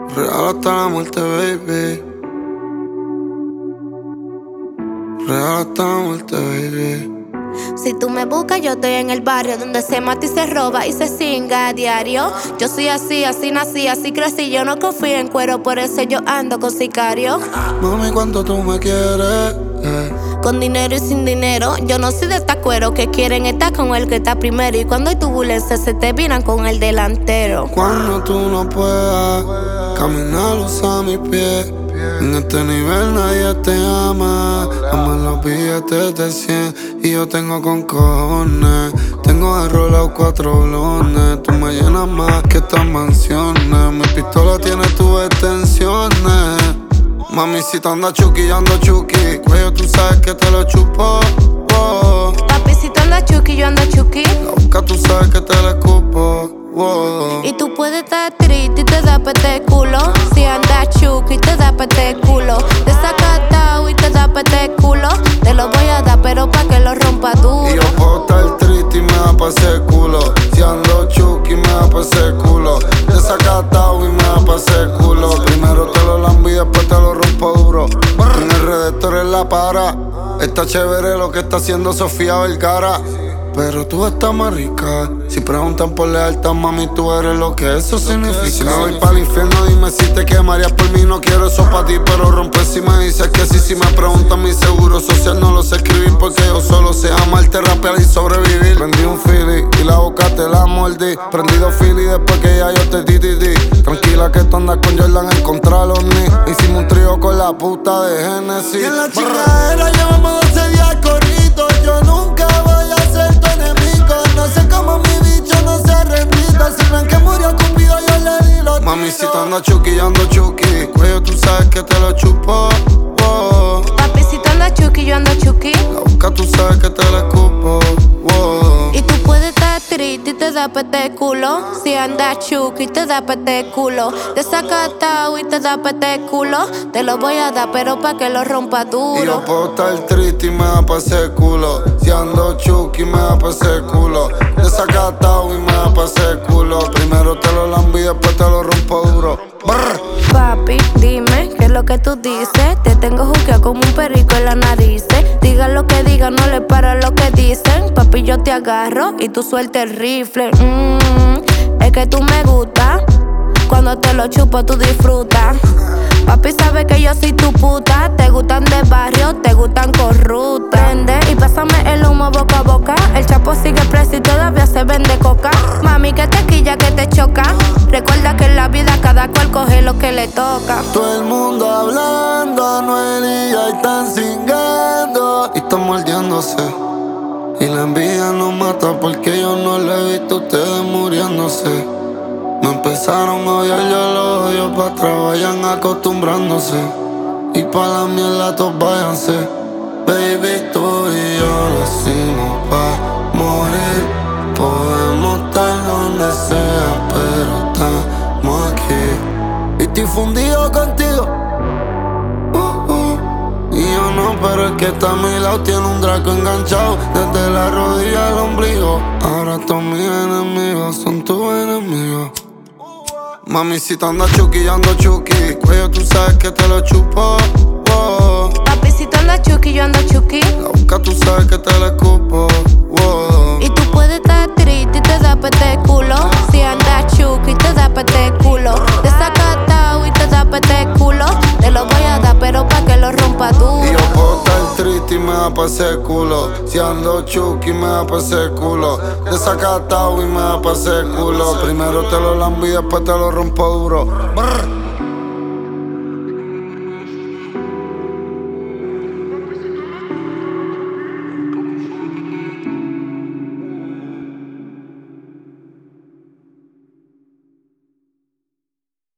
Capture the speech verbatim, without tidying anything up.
Real hasta la muerte, baby. Real hasta la muerte, baby. Si tú me buscas, yo estoy en el barrio donde se mata y se roba y se cinga a diario. Yo soy así, así nací, así crecí. Yo no confío en cuero, por eso yo ando con sicario. Mami, ¿cuánto tú me quieres? Eh. Con dinero y sin dinero. Yo no soy de esta cuero que quieren estar con el que está primero. Y cuando hay turbulencia se te viran con el delantero. Cuando tú no puedas caminar, usa mis pies. En este nivel nadie te ama. Aman los billetes de cien y yo tengo con cojones. Tengo enrolado cuatro blones. Tú me llenas más que estas mansiones. Mi pistola tiene tus extensiones. Mami, si te anda chuki, yo ando chuki. Cuello, tú sabes que te lo chupo. Oh. Papi, si tú andas chuki, yo ando chuki. La boca, tú sabes que te la escupo. Oh. Y tú puedes estar triste y te da pete culo. Si andas chuki, te da pete culo. Desacatado y te da pete culo. Te lo voy a dar, pero pa' que lo rompa duro. Y yo puedo estar triste y me da pa' ese culo. Si ando chuki, me da pa' ese culo. Desacatado y me da pa' ese culo. Primero te lo lambo y después te lo rompo duro. En el redactor en la para. Está chévere lo que está haciendo Sofía Vergara. Pero tú estás más rica. Si preguntan por lealtad, mami, tú eres lo que eso significa. Si me voy para el infierno, dime si te quemarías por mí. No quiero eso pa' ti, pero rompe si me dices que sí. Si me preguntan mi seguro social, no lo sé escribir. Porque yo solo sé amarte, rapear y sobrevivir. Prendí un Philly y la boca te la mordí. Prendido Philly después que ya yo te di, di, di. Tranquila que tú andas con Jordan en contra los ni. Hicimos un trío con la puta de Genesis. Y en la chingadera llevamos doce días corridos. Yo nunca voy a ser tu enemigo. No sé cómo mi bicho no se ha rendido. Si ven que murió Cupido, yo le di los Mami, si te tiros. ando chuki, yo ando chuki. Cuello, tú sabes que te lo chupo. Oh. Papi, si tú andas chuki, yo ando chuki. La boca, tú sabes que te la escupo. Oh. Y tú puedes estar triste y te da pete culo. Si andas chuki, te da pete culo. Desacatado y te da pete culo. Te lo voy a dar, pero pa' que lo rompa Y duro. yo puedo estar triste y me da pa' ese culo. Si ando chuki, me da pa' ese culo. Desacatado y me da pa' ese culo. Primero te lo lambo y después te lo rompo duro. Brr. Papi, dime, ¿qué es lo que tú dices? Te tengo juqueado como un perico en la nariz. Digan lo que digan, no le para lo que dicen. Papi, yo te agarro y tú suelta el rifle. Mm, es que tú me gustas. Cuando te lo chupo, tú disfrutas. Papi sabe que yo soy tu puta. Te gustan de barrio, te gustan corruptas. Prende y pásame el humo boca a boca. El chapo sigue preso y todavía se vende coca. Mami, que te quilla, que te choca. Recuerda que en la vida cada cual coge lo que le toca. Todo el mundo hablando, Anuel y ya están cingando. Y están mordiéndose. Y la envidia nos mata porque yo no le he visto a ustedes muriéndose. Me empezaron a odiar, yo los odio pa' atrás, vayan acostumbrándose. Y pa' la mierda todos váyanse. Baby, tú y yo lo hicimos pa' morir. Podemos estar donde sea, pero estamos aquí. Y estoy fundido contigo. Uh, uh. Y yo no, pero el que está a mi lado tiene un draco enganchado desde la rodilla al ombligo. Ahora todos mis enemigos son tus enemigos. Mami, si te andas chuki, yo ando chuki. Cuello, tú sabes que te lo chupo. Oh. Papi, si tú andas chuki, yo ando chuki. La boca, tú sabes que te la escupo. Oh. Y tú puedes estar triste y te da pete culo. Si andas chuki, te da pete culo. Desacatado y te da pete culo. Te lo voy a dar, pero pa' que lo rompa duro. Y yo puedo estar triste y me da pa' ese culo. Si ando chuki, me da pa' ese culo. Desacatado y me da pa' ese culo. Primero te lo lambo y después te lo rompo duro. Brr.